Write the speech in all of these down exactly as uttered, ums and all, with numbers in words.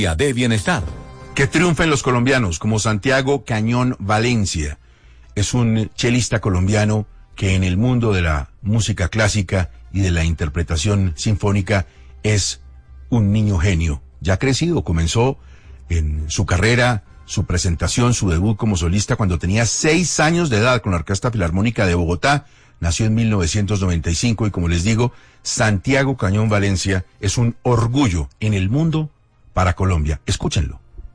de bienestar. Que triunfen los colombianos, como Santiago Cañón Valencia. Es un chelista colombiano que en el mundo de la música clásica y de la interpretación sinfónica es un niño genio. Ya crecido, comenzó en su carrera, su presentación, su debut como solista cuando tenía seis años de edad con la Orquesta Filarmónica de Bogotá. Nació en mil novecientos noventa y cinco y, como les digo, Santiago Cañón Valencia es un orgullo en el mundo para Colombia. Escúchenlo.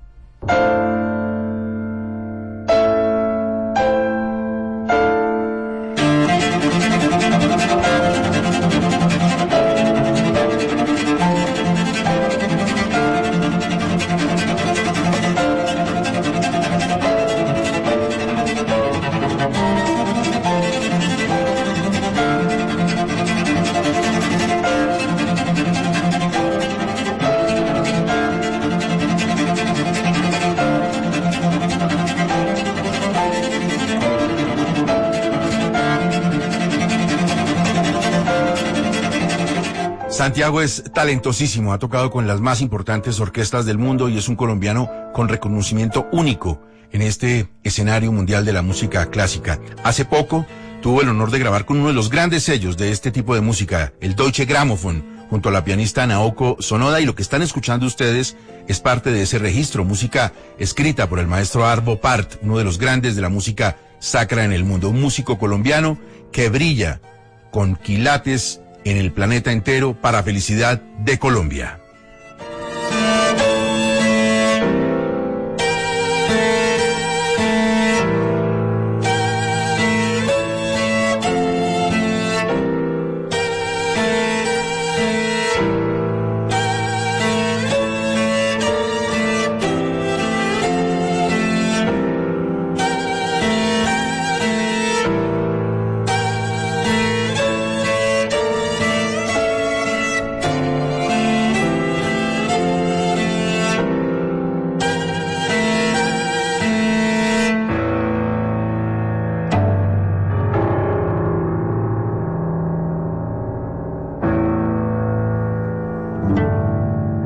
Santiago es talentosísimo, ha tocado con las más importantes orquestas del mundo y es un colombiano con reconocimiento único en este escenario mundial de la música clásica. Hace poco tuvo el honor de grabar con uno de los grandes sellos de este tipo de música, el Deutsche Grammophon, junto a la pianista Naoko Sonoda, y lo que están escuchando ustedes es parte de ese registro, música escrita por el maestro Arvo Pärt, uno de los grandes de la música sacra en el mundo, un músico colombiano que brilla con quilates en el planeta entero para felicidad de Colombia.